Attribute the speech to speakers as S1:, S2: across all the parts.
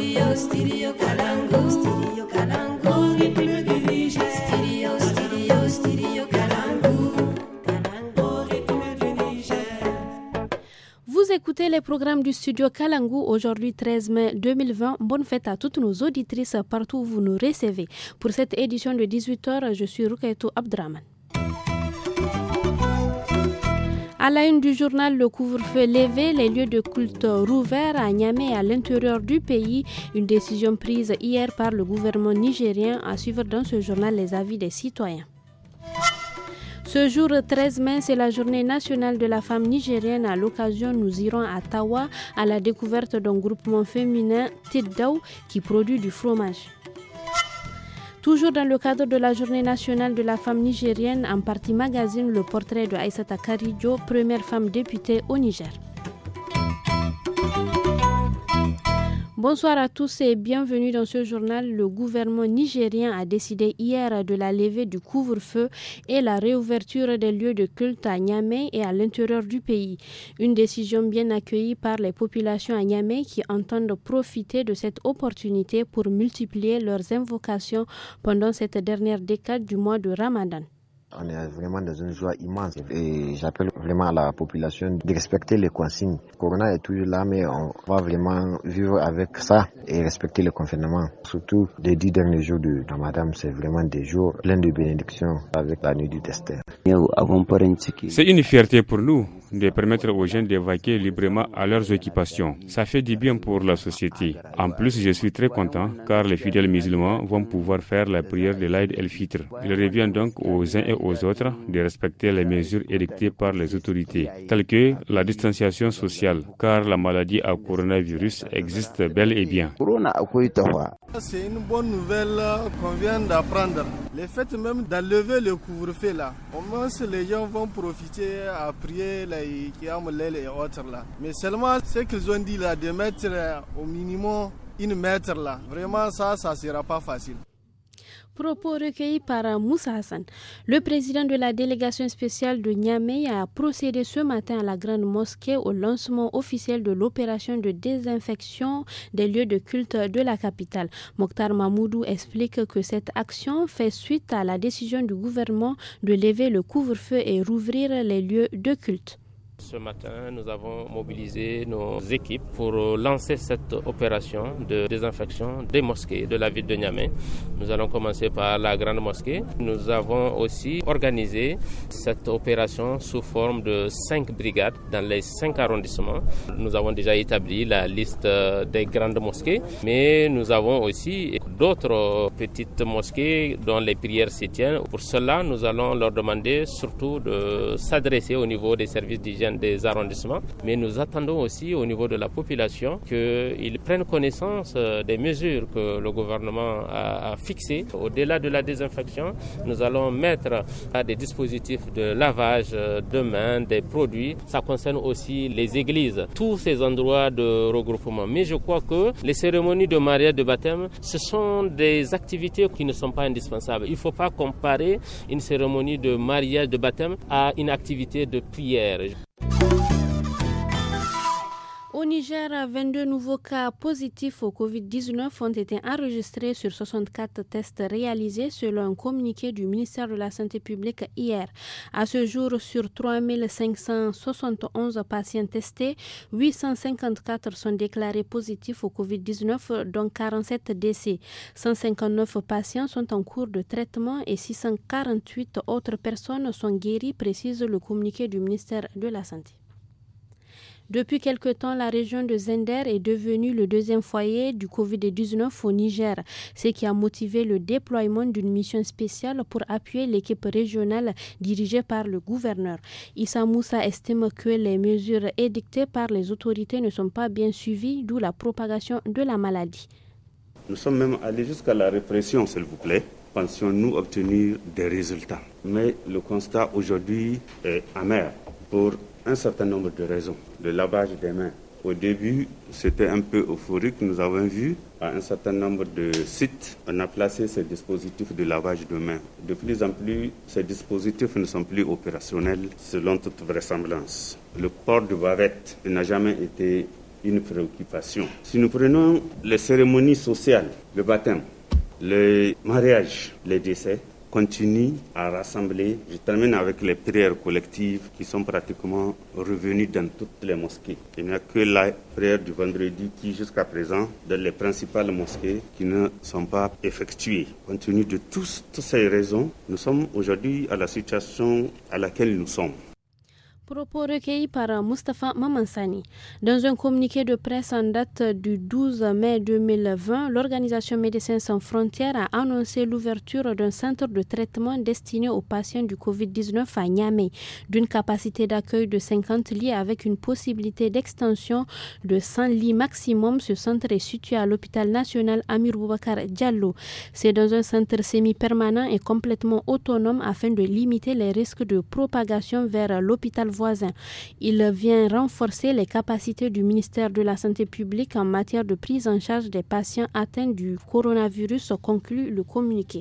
S1: Vous écoutez les programmes du studio Kalangu aujourd'hui 13 mai 2020. Bonne fête à toutes nos auditrices partout où vous nous recevez. Pour cette édition de 18h, je suis Rukayetou Abdraman. À la une du journal, le couvre-feu levé, les lieux de culte rouverts à Niamey et à l'intérieur du pays. Une décision prise hier par le gouvernement nigérien. À suivre dans ce journal les avis des citoyens. Ce jour 13 mai, c'est la journée nationale de la femme nigérienne. À l'occasion, nous irons à Tawa à la découverte d'un groupement féminin, Tiddaou, qui produit du fromage. Toujours dans le cadre de la journée nationale de la femme nigérienne, en partie magazine, le portrait de Aïssata Karidjo, première femme députée au Niger. Bonsoir à tous et bienvenue dans ce journal. Le gouvernement nigérien a décidé hier de la levée du couvre-feu et la réouverture des lieux de culte à Niamey et à l'intérieur du pays. Une décision bien accueillie par les populations à Niamey qui entendent profiter de cette opportunité pour multiplier leurs invocations pendant cette dernière décade du mois de Ramadan.
S2: On est vraiment dans une joie immense et j'appelle vraiment à la population de respecter les consignes. Le corona est toujours là, mais on va vraiment vivre avec ça et respecter le confinement. Surtout les 10 derniers jours de Ramadan, c'est vraiment des jours pleins de bénédictions avec la nuit du Tester.
S3: C'est une fierté pour nous de permettre aux jeunes d'évacuer librement à leurs occupations. Ça fait du bien pour la société. En plus, je suis très content car les fidèles musulmans vont pouvoir faire la prière de l'Aïd el-Fitr. Il revient donc aux uns et aux autres de respecter les mesures édictées par les autorités, telles que la distanciation sociale, car la maladie à coronavirus existe bel et bien.
S4: C'est une bonne nouvelle qu'on vient d'apprendre. Le fait même d'enlever le couvre-feu là, au moins les gens vont profiter à prier les Qiyam al-Layl et autres là. Mais seulement ce qu'ils ont dit là, de mettre au minimum 1 mètre là, vraiment ça sera pas facile.
S1: Propos recueillis par Moussa Hassan. Le président de la délégation spéciale de Niamey a procédé ce matin à la grande mosquée au lancement officiel de l'opération de désinfection des lieux de culte de la capitale. Mokhtar Mahmoudou explique que cette action fait suite à la décision du gouvernement de lever le couvre-feu et rouvrir les lieux de culte.
S5: Ce matin, nous avons mobilisé nos équipes pour lancer cette opération de désinfection des mosquées de la ville de Niamey. Nous allons commencer par la grande mosquée. Nous avons aussi organisé cette opération sous forme de 5 brigades dans les 5 arrondissements. Nous avons déjà établi la liste des grandes mosquées, mais nous avons aussi d'autres petites mosquées dont les prières s'y tiennent. Pour cela, nous allons leur demander surtout de s'adresser au niveau des services d'hygiène des arrondissements, mais nous attendons aussi au niveau de la population qu'ils prennent connaissance des mesures que le gouvernement a fixées. Au-delà de la désinfection, nous allons mettre des dispositifs de lavage de mains, des produits. Ça concerne aussi les églises, tous ces endroits de regroupement. Mais je crois que les cérémonies de mariage, de baptême, ce sont des activités qui ne sont pas indispensables. Il ne faut pas comparer une cérémonie de mariage, de baptême à une activité de prière.
S1: Au Niger, 22 nouveaux cas positifs au Covid-19 ont été enregistrés sur 64 tests réalisés selon un communiqué du ministère de la Santé publique hier. À ce jour, sur 3571 patients testés, 854 sont déclarés positifs au Covid-19, dont 47 décès. 159 patients sont en cours de traitement et 648 autres personnes sont guéries, précise le communiqué du ministère de la Santé. Depuis quelque temps, la région de Zender est devenue le deuxième foyer du Covid-19 au Niger, ce qui a motivé le déploiement d'une mission spéciale pour appuyer l'équipe régionale dirigée par le gouverneur. Issa Moussa estime que les mesures édictées par les autorités ne sont pas bien suivies, d'où la propagation de la maladie.
S6: Nous sommes même allés jusqu'à la répression, s'il vous plaît. Pensions-nous obtenir des résultats. Mais le constat aujourd'hui est amer pour un certain nombre de raisons. Le lavage des mains. Au début, c'était un peu euphorique. Nous avons vu à un certain nombre de sites, on a placé ces dispositifs de lavage de mains. De plus en plus, ces dispositifs ne sont plus opérationnels selon toute vraisemblance. Le port de bavette n'a jamais été une préoccupation. Si nous prenons les cérémonies sociales, le baptême, le mariage, les décès, continue à rassembler. Je termine avec les prières collectives qui sont pratiquement revenues dans toutes les mosquées. Il n'y a que la prière du vendredi qui, jusqu'à présent, dans les principales mosquées, qui ne sont pas effectuées. Compte tenu de toutes ces raisons, nous sommes aujourd'hui à la situation à laquelle nous sommes.
S1: Propos recueillis par Moustapha Mamansani. Dans un communiqué de presse en date du 12 mai 2020, l'organisation Médecins sans frontières a annoncé l'ouverture d'un centre de traitement destiné aux patients du Covid-19 à Niamey, d'une capacité d'accueil de 50 lits avec une possibilité d'extension de 100 lits maximum. Ce centre est situé à l'hôpital national Amir Boubacar Diallo. C'est dans un centre semi-permanent et complètement autonome afin de limiter les risques de propagation vers l'hôpital voisin. Il vient renforcer les capacités du ministère de la Santé publique en matière de prise en charge des patients atteints du coronavirus, conclut le communiqué.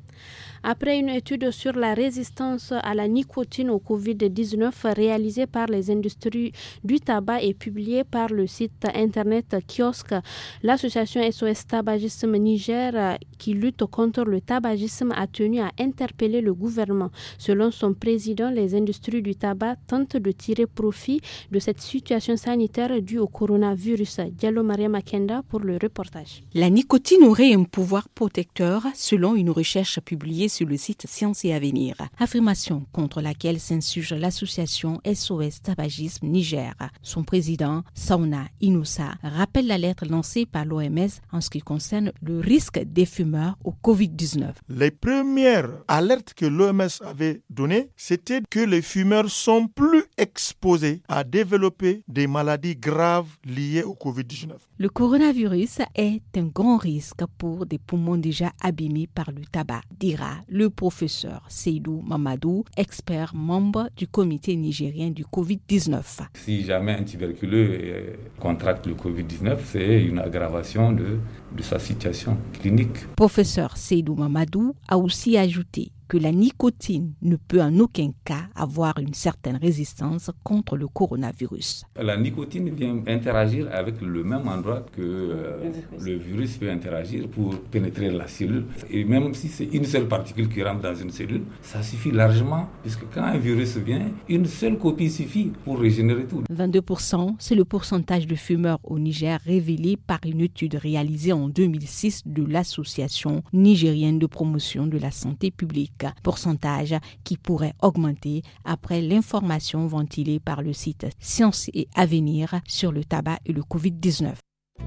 S1: Après une étude sur la résistance à la nicotine au Covid-19 réalisée par les industries du tabac et publiée par le site internet Kiosque, l'association SOS Tabagisme Niger qui lutte contre le tabagisme a tenu à interpeller le gouvernement. Selon son président, les industries du tabac tentent de tirer profit de cette situation sanitaire due au coronavirus. Diallo Maria Makenda pour le reportage.
S7: La nicotine aurait un pouvoir protecteur selon une recherche publiée sur le site Science et Avenir, affirmation contre laquelle s'insurge l'association SOS Tabagisme Niger. Son président, Sauna Inoussa, rappelle la lettre lancée par l'OMS en ce qui concerne le risque des fumeurs au Covid-19.
S8: Les premières alertes que l'OMS avait données, c'était que les fumeurs sont plus exposés à développer des maladies graves liées au Covid-19.
S7: Le coronavirus est un grand risque pour des poumons déjà abîmés par le tabac, dira le professeur Seydou Mamadou, expert membre du comité nigérien du Covid-19.
S9: Si jamais un tuberculeux contracte le Covid-19, c'est une aggravation de sa situation clinique.
S7: Professeur Seydou Mamadou a aussi ajouté que la nicotine ne peut en aucun cas avoir une certaine résistance contre le coronavirus.
S9: La nicotine vient interagir avec le même endroit que le virus peut interagir pour pénétrer la cellule. Et même si c'est une seule particule qui rentre dans une cellule, ça suffit largement, puisque quand un virus vient, une seule copie suffit pour régénérer tout.
S7: 22%, c'est le pourcentage de fumeurs au Niger révélé par une étude réalisée en 2006 de l'Association nigérienne de promotion de la santé publique. Pourcentage qui pourrait augmenter après l'information ventilée par le site Science et Avenir sur le tabac et le Covid-19.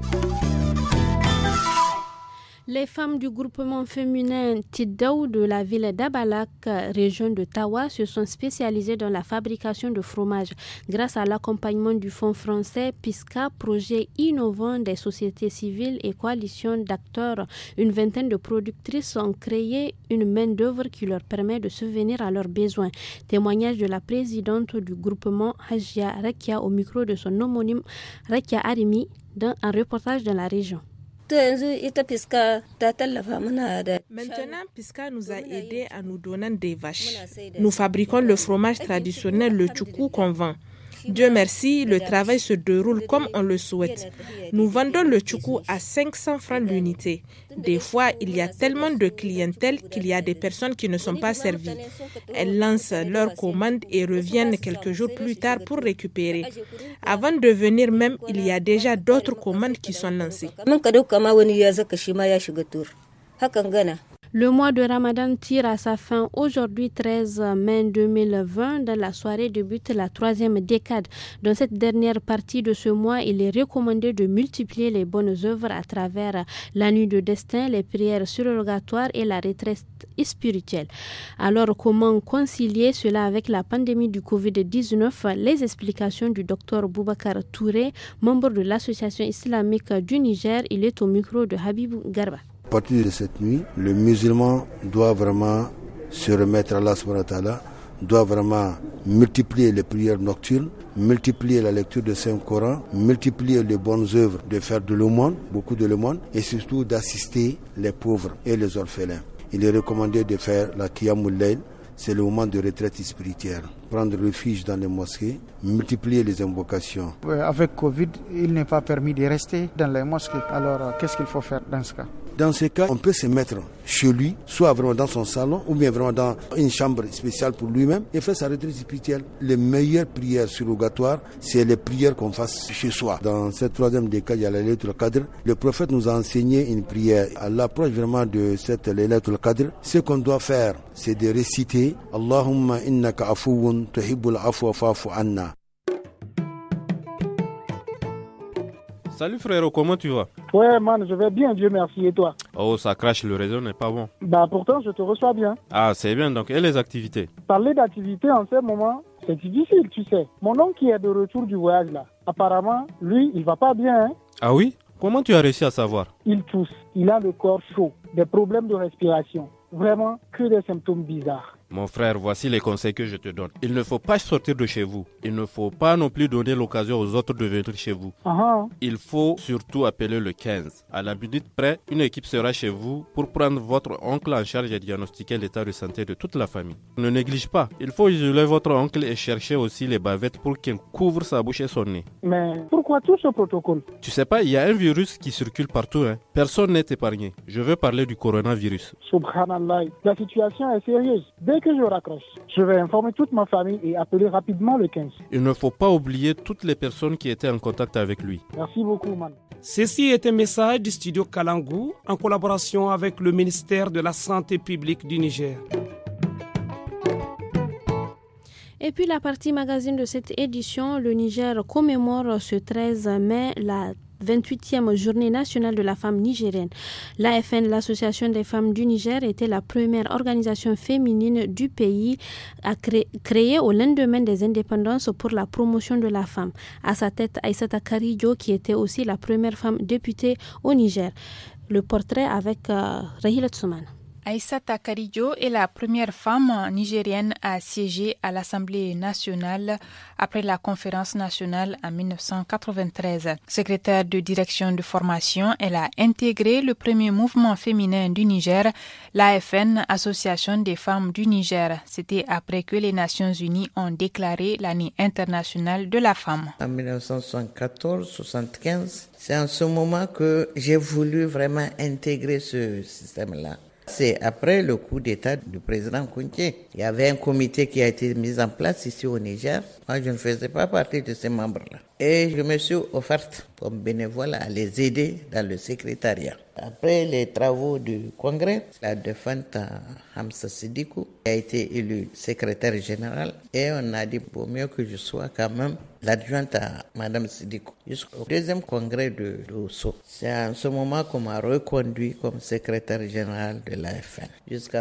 S1: Les femmes du groupement féminin Tiddaou de la ville d'Abalak, région de Tawa, se sont spécialisées dans la fabrication de fromage. Grâce à l'accompagnement du Fonds français PISCA, projet innovant des sociétés civiles et coalition d'acteurs, une vingtaine de productrices ont créé une main-d'œuvre qui leur permet de subvenir à leurs besoins. Témoignage de la présidente du groupement Hajia Rakia au micro de son homonyme Rakia Arimi dans un reportage dans la région.
S10: Maintenant, Pisca nous a aidés en nous donnant des vaches. Nous fabriquons le fromage traditionnel, le tchoukou qu'on vend. Dieu merci, le travail se déroule comme on le souhaite. Nous vendons le tchoukou à 500 francs l'unité. Des fois, il y a tellement de clientèle qu'il y a des personnes qui ne sont pas servies. Elles lancent leurs commandes et reviennent quelques jours plus tard pour récupérer. Avant de venir même, il y a déjà d'autres commandes qui sont lancées.
S1: Le mois de Ramadan tire à sa fin aujourd'hui 13 mai 2020. Dans la soirée débute la troisième décade. Dans cette dernière partie de ce mois, il est recommandé de multiplier les bonnes œuvres à travers la nuit de destin, les prières surrogatoires et la retraite spirituelle. Alors, comment concilier cela avec la pandémie du Covid-19? Les explications du docteur Boubacar Touré, membre de l'Association islamique du Niger. Il est au micro de Habibou Garba.
S11: À partir de cette nuit, le musulman doit vraiment se remettre à Allah subhanahu wa ta'ala, doit vraiment multiplier les prières nocturnes, multiplier la lecture du Saint-Coran, multiplier les bonnes œuvres, de faire de l'aumône, beaucoup de l'aumône, et surtout d'assister les pauvres et les orphelins. Il est recommandé de faire la Qiyamul Layl, c'est le moment de retraite spirituelle. Prendre refuge dans les mosquées, multiplier les invocations.
S12: Avec Covid, il n'est pas permis de rester dans les mosquées. Alors, qu'est-ce qu'il faut faire dans ce cas?
S11: Dans ce cas, on peut se mettre chez lui, soit vraiment dans son salon, ou bien vraiment dans une chambre spéciale pour lui-même, et faire sa retraite spirituelle. Les meilleures prières surrogatoires, c'est les prières qu'on fasse chez soi. Dans cette troisième décade, il y a la Laylatul Qadr. Le prophète nous a enseigné une prière. À l'approche vraiment de cette Laylatul Qadr, ce qu'on doit faire, c'est de réciter « Allahumma innaka afuwun tuhibbul afwa fa'fu anna ».
S13: Salut frérot, comment tu vas?
S12: Ouais man, je vais bien, Dieu merci, et toi?
S13: Oh, ça crache, le réseau n'est pas bon.
S12: Pourtant je te reçois bien.
S13: Ah, c'est bien, donc, et les activités?
S12: Parler d'activités en ce moment, c'est difficile, tu sais. Mon oncle qui est de retour du voyage là, apparemment, lui, il va pas bien, hein?
S13: Ah oui? Comment tu as réussi à savoir?
S12: Il tousse, il a le corps chaud, des problèmes de respiration. Vraiment, que des symptômes bizarres.
S13: Mon frère, voici les conseils que je te donne. Il ne faut pas sortir de chez vous. Il ne faut pas non plus donner l'occasion aux autres de venir chez vous. Il faut surtout appeler le 15. À la minute près, une équipe sera chez vous pour prendre votre oncle en charge et diagnostiquer l'état de santé de toute la famille. Ne néglige pas. Il faut isoler votre oncle et chercher aussi les bavettes pour qu'il couvre sa bouche et son nez.
S12: Mais pourquoi tout ce protocole?
S13: Tu sais pas, il y a un virus qui circule partout. Personne n'est épargné. Je veux parler du coronavirus.
S12: Subhanallah, la situation est sérieuse. Dès que je raccroche, je vais informer toute ma famille et appeler rapidement le 15.
S13: Il ne faut pas oublier toutes les personnes qui étaient en contact avec lui.
S12: Merci beaucoup, man.
S14: Ceci est un message du studio Kalangu en collaboration avec le ministère de la Santé publique du Niger.
S1: Et puis la partie magazine de cette édition, le Niger commémore ce 13 mai la 28e journée nationale de la femme nigérienne. L'AFN, l'Association des femmes du Niger, était la première organisation féminine du pays à créée au lendemain des indépendances pour la promotion de la femme. À sa tête, Aïssata Karidjo, qui était aussi la première femme députée au Niger. Le portrait avec Rahila Tsouman.
S15: Aïssata Karidjo est la première femme nigérienne à siéger à l'Assemblée nationale après la conférence nationale en 1993. Secrétaire de direction de formation, elle a intégré le premier mouvement féminin du Niger, l'AFN, Association des femmes du Niger. C'était après que les Nations Unies ont déclaré l'année internationale de la femme.
S16: En 1974-75, c'est en ce moment que j'ai voulu vraiment intégrer ce système-là. C'est après le coup d'État du président Kounté. Il y avait un comité qui a été mis en place ici au Niger. Moi, je ne faisais pas partie de ces membres-là. Et je me suis offerte comme bénévole à les aider dans le secrétariat. Après les travaux du congrès, la défunte Hamza Sidikou a été élue secrétaire générale et on a dit pour mieux que je sois quand même l'adjointe à Madame Sidikou jusqu'au deuxième congrès de Osso. C'est en ce moment qu'on m'a reconduit comme secrétaire général de l'AFN. Jusqu'en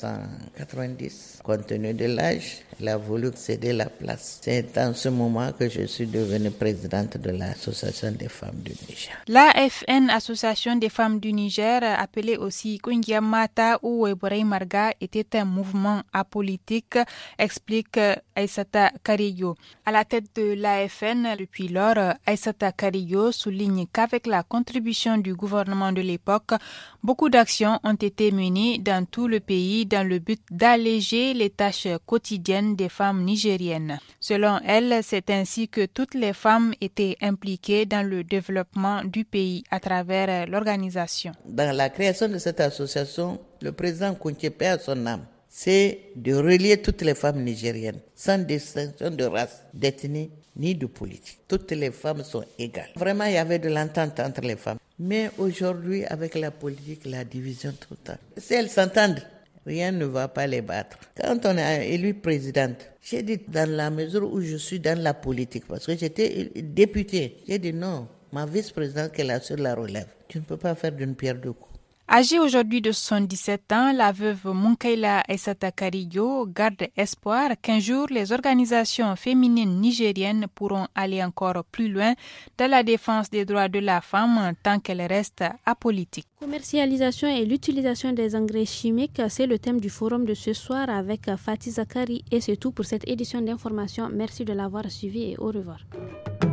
S16: 1990, compte tenu de l'âge, elle a voulu céder la place. C'est en ce moment que je suis devenue présidente de l'Association des femmes du Niger.
S15: L'AFN, Association des femmes du Niger, appelée aussi Kungia Mata ou Eborei Marga, était un mouvement apolitique, explique Aïssata Karidjo. À la tête de l'AFN, depuis lors, Aïssata Karidjo souligne qu'avec la contribution du gouvernement de l'époque, beaucoup d'actions ont été menées dans tout le pays dans le but d'alléger les tâches quotidiennes des femmes nigériennes. Selon elle, c'est ainsi que toutes les femmes étaient impliquées dans le développement du pays à travers l'organisation.
S16: Dans la création de cette association, le président Kounté, paix à son âme, c'est de relier toutes les femmes nigériennes, sans distinction de race, d'ethnie, ni de politique. Toutes les femmes sont égales. Vraiment, il y avait de l'entente entre les femmes. Mais aujourd'hui, avec la politique, la division totale. Si elles s'entendent, rien ne va pas les battre. Quand on a élu présidente, j'ai dit dans la mesure où je suis dans la politique, parce que j'étais députée, j'ai dit non, ma vice-présidente qu'elle assure la relève. Tu ne peux pas faire d'une pierre deux coups.
S15: Âgée aujourd'hui de 77 ans, la veuve Munkaila Aïssata Karidjo garde espoir qu'un jour les organisations féminines nigériennes pourront aller encore plus loin dans la défense des droits de la femme tant qu'elle reste apolitique.
S1: Commercialisation et l'utilisation des engrais chimiques, c'est le thème du forum de ce soir avec Fatih Zakari et c'est tout pour cette édition d'information. Merci de l'avoir suivi et au revoir.